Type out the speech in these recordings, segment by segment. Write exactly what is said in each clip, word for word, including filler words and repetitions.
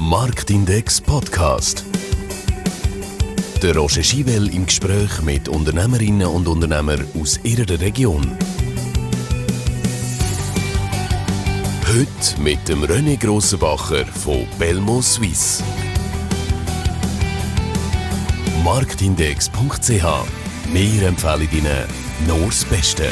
Marktindex Podcast. Der Roger Schywel im Gespräch mit Unternehmerinnen und Unternehmern aus ihrer Region. Heute mit dem René Grossenbacher von Belmo Suisse. Marktindex punkt c h. Wir empfehlen Ihnen nur das Beste.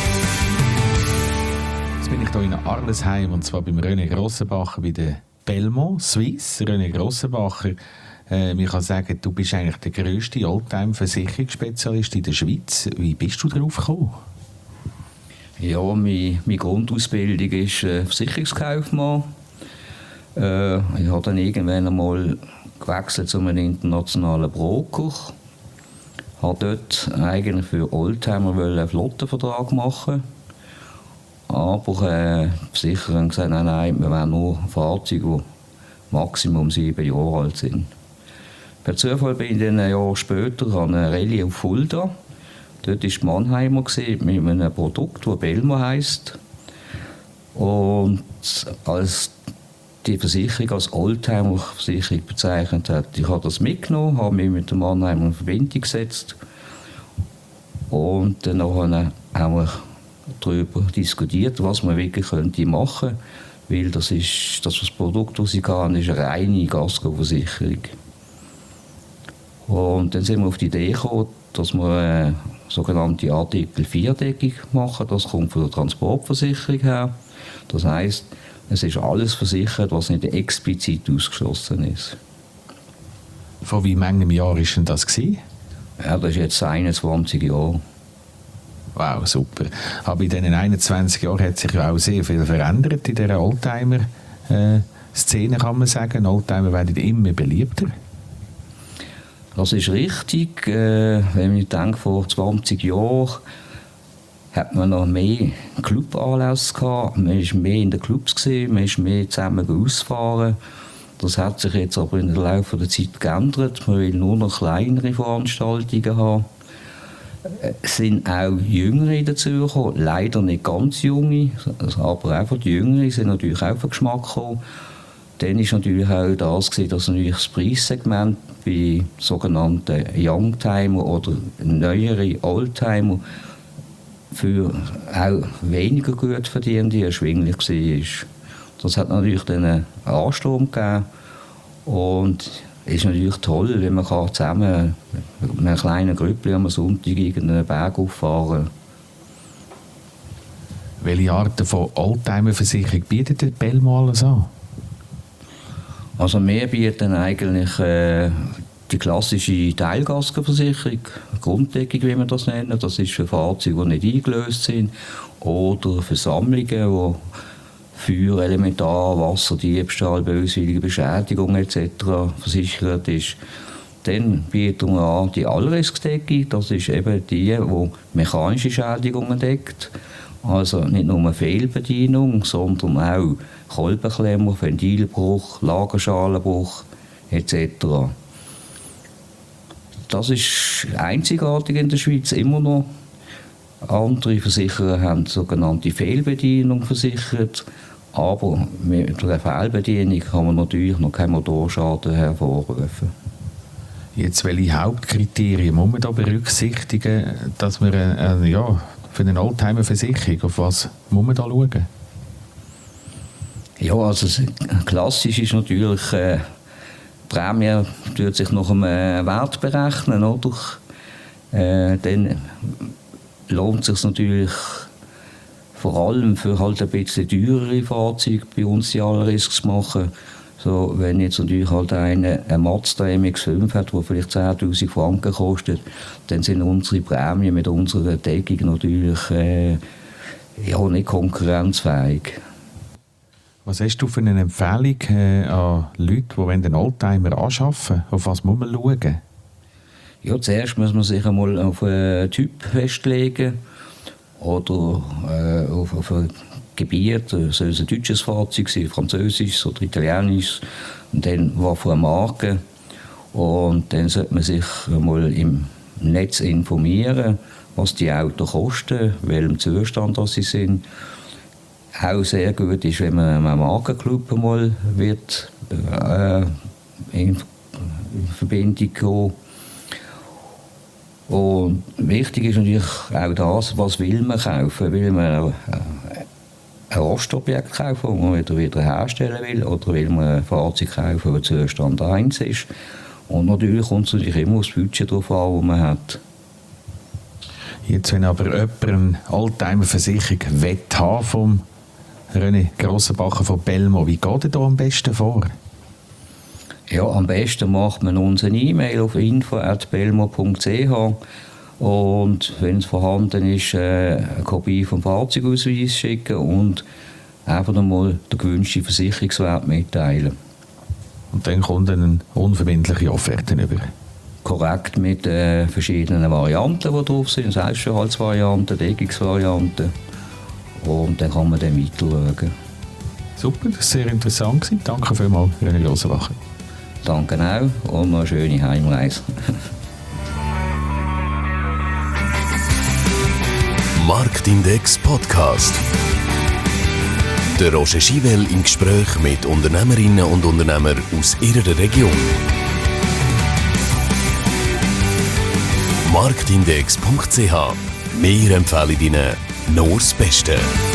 Jetzt bin ich hier in Arlesheim und zwar beim René Grossenbacher bei der Belmo Suisse. René Grossenbacher, äh, ich kann sagen, du bist eigentlich der grösste Oldtimer-Versicherungsspezialist in der Schweiz. Wie bist du darauf gekommen? Ja, meine, meine Grundausbildung ist äh, Versicherungskaufmann. Äh, ich habe dann irgendwann einmal gewechselt zu einem internationalen Broker. Ich wollte dort eigentlich für Oldtimer einen Flottenvertrag machen. Aber äh, die Versicherer haben gesagt, nein, nein, wir wollen nur Fahrzeuge, die maximum sieben Jahre alt sind. Per Zufall bin ich dann ein Jahr später an einer Rallye auf Fulda. Dort war die Mannheimer mit einem Produkt, das Belmo heisst. Und als die Versicherung als Oldtimer-Versicherung bezeichnet hat, ich habe das mitgenommen, habe mich mit dem Mannheimer in Verbindung gesetzt. Und dann haben wir darüber diskutiert, was man wirklich könnte machen könnte. Weil das, ist, das, das Produkt, das sie hatten, ist eine reine Gasco-Versicherung. Und dann sind wir auf die Idee gekommen, dass wir eine sogenannte Artikel vier Deckung machen. Das kommt von der Transportversicherung her. Das heisst, es ist alles versichert, was nicht explizit ausgeschlossen ist. Vor wie vielen Jahren war denn das? Ja, das ist jetzt einundzwanzig Jahre. Wow, super. Aber in diesen einundzwanzig Jahren hat sich ja auch sehr viel verändert in dieser Oldtimer-Szene, kann man sagen. Oldtimer werden immer beliebter. Das ist richtig. Äh, wenn ich denke, vor zwanzig Jahren hat man noch mehr Clubanlässe gehabt. Man war mehr in den Clubs gewesen, man ist mehr zusammen ausgefahren. Das hat sich jetzt aber im Laufe der Zeit geändert. Man will nur noch kleinere Veranstaltungen haben. Es sind auch Jüngere dazugekommen, leider nicht ganz junge, aber einfach die Jüngeren sind natürlich auch auf den Geschmack gekommen. Dann war natürlich auch das, dass natürlich das Preissegment bei sogenannten Youngtimer oder neueren Oldtimer für auch weniger gut verdiente erschwinglich war. Das hat natürlich dann einen Ansturm gegeben und es ist natürlich toll, wenn man zusammen mit einer kleinen Gruppe am Sonntag einen Berg auffahren kann. Welche Arten von Oldtimer-Versicherung bietet der Belmo alles an? Also wir bieten eigentlich äh, die klassische Teilgaskenversicherung, Grunddeckung, wie wir das nennen. Das ist für Fahrzeuge, die nicht eingelöst sind, oder für Sammlungen, die Feuer, Elementar, Wasser, Diebstahl, böswillige Beschädigung et cetera versichert ist. Dann bieten wir an die Allriskdeckung. Das ist eben die, die mechanische Schädigungen deckt. Also nicht nur eine Fehlbedienung, sondern auch Kolbenklemmer, Ventilbruch, Lagerschalenbruch et cetera. Das ist einzigartig in der Schweiz immer noch. Andere Versicherer haben sogenannte Fehlbedienung versichert, aber mit der Fehlbedienung kann man natürlich noch keinen Motorschaden hervorrufen. Jetzt, welche Hauptkriterien muss man da berücksichtigen, dass man äh, äh, ja, für eine Oldtimer-Versicherung, auf was muss man da schauen? Ja, also klassisch ist natürlich, äh, die Prämie tut sich nach einem Wert berechnen, oder? Äh, dann lohnt es sich natürlich vor allem für halt ein bisschen teurere Fahrzeuge bei uns die Allrisks zu machen. So, wenn jetzt natürlich halt eine, eine Mazda M X fünf hat, die vielleicht zehntausend Franken kostet, dann sind unsere Prämien mit unserer Deckung natürlich äh, ja, nicht konkurrenzfähig. Was hast du für eine Empfehlung äh, an Leute, die den Oldtimer anschaffen wollen? Auf was muss man schauen? Ja, zuerst muss man sich einmal auf einen Typ festlegen oder äh, auf, auf ein Gebiet. Soll es ein deutsches Fahrzeug sein, französisches oder italienisches, und dann was für eine Marke. Und dann sollte man sich einmal im Netz informieren, was die Autos kosten, in welchem Zustand sie sind. Auch sehr gut ist, wenn man einen Markenclub mal wird äh, in Verbindung gekommen. Und wichtig ist natürlich auch das, was will man kaufen. Will man ein Rostobjekt kaufen, das man wieder, wieder herstellen will, oder will man ein Fahrzeug kaufen, das Zustand eins ist. Und natürlich kommt es natürlich immer aufs Budget drauf an, das man hat. Jetzt, wenn aber jemand eine Oldtimer-Versicherung wett haben vom René Grossenbacher von Belmo, wie geht er da am besten vor? Ja, am besten macht man uns eine E-Mail auf info at belmo punkt c h und wenn es vorhanden ist, äh, eine Kopie vom Fahrzeugausweis schicken und einfach nochmal den gewünschten Versicherungswert mitteilen. Und dann kommt eine unverbindliche Offerte über. Korrekt, mit äh, verschiedenen Varianten, die drauf sind, Selbstverhaltsvarianten, Deckungsvarianten. Und dann kann man dann weiter schauen. Super, das war sehr interessant. Danke vielmals, René Grossenbacher. Danke auch und noch eine schöne Heimreise. Marktindex Podcast. Der Roger Schivel im Gespräch mit Unternehmerinnen und Unternehmern aus ihrer Region. marktindex punkt c h. Wir empfehlen Ihnen nur das Beste.